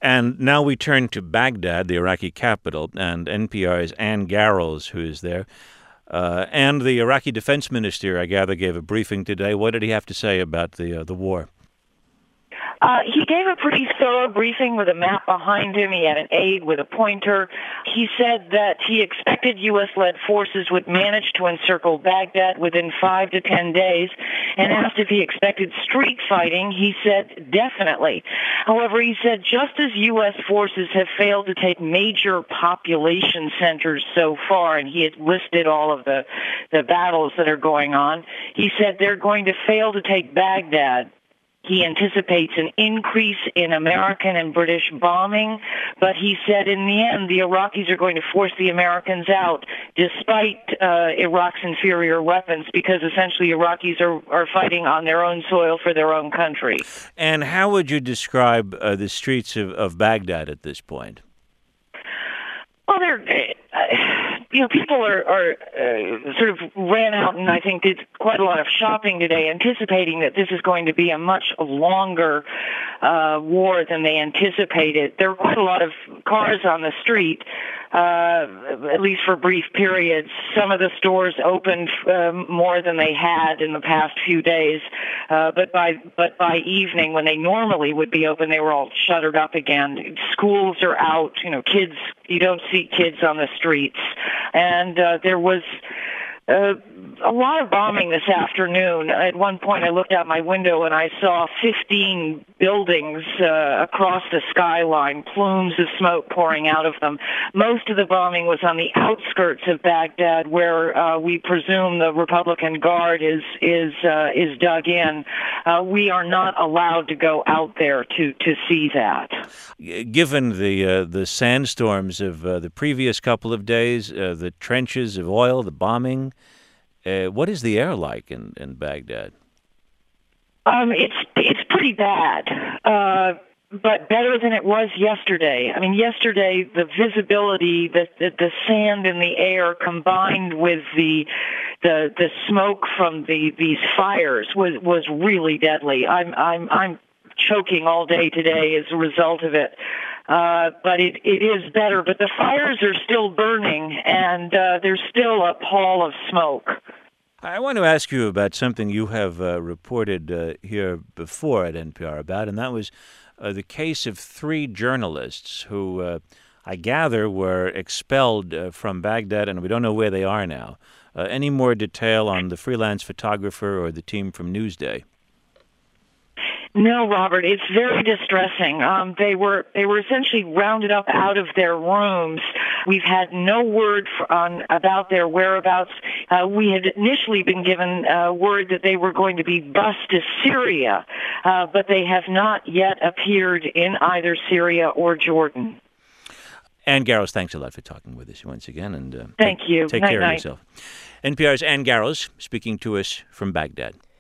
And now we turn to Baghdad, the Iraqi capital, and NPR's Ann Garrels, who is there. And the Iraqi defense minister, I gather, gave a briefing today. What did he have to say about the war? He gave a pretty thorough briefing with a map behind him. He had an aide with a pointer. He said that he expected U.S.-led forces would manage to encircle Baghdad within 5 to 10 days. And asked if he expected street fighting, he said definitely. However, he said just as U.S. forces have failed to take major population centers so far, and he had listed all of the battles that are going on, he said they're going to fail to take Baghdad. He anticipates an increase in American and British bombing, but he said in the end the Iraqis are going to force the Americans out despite Iraq's inferior weapons, because essentially Iraqis are fighting on their own soil for their own country. And how would you describe the streets of Baghdad at this point? Well, people are sort of ran out and I think did quite a lot of shopping today, anticipating that this is going to be a much longer war than they anticipated. There were quite a lot of cars on the street, at least for brief periods. Some of the stores opened more than they had in the past few days, but by evening, when they normally would be open, they were all shuttered up again. Schools are out. Kids. You don't see kids on the streets, and there was a lot of bombing this afternoon. At one point, I looked out my window and I saw 15 buildings across the skyline, plumes of smoke pouring out of them. Most of the bombing was on the outskirts of Baghdad, where we presume the Republican Guard is dug in. We are not allowed to go out there to see that. Given the sandstorms of the previous couple of days, the trenches of oil, the bombing, what is the air like in Baghdad? It's pretty bad, but better than it was yesterday. I mean, yesterday the visibility, the sand in the air, combined with the smoke from these fires was really deadly. I'm choking all day today as a result of it. But it is better. But the fires are still burning, and there's still a pall of smoke. I want to ask you about something you have reported here before at NPR about, and that was the case of 3 journalists who, I gather, were expelled from Baghdad, and we don't know where they are now. Any more detail on the freelance photographer or the team from Newsday? No, Robert, it's very distressing. They were essentially rounded up out of their rooms. We've had no word about their whereabouts. We had initially been given word that they were going to be bused to Syria, but they have not yet appeared in either Syria or Jordan. Ann Garrels, thanks a lot for talking with us once again. And thank you. Take care of yourself. NPR's Ann Garrels speaking to us from Baghdad.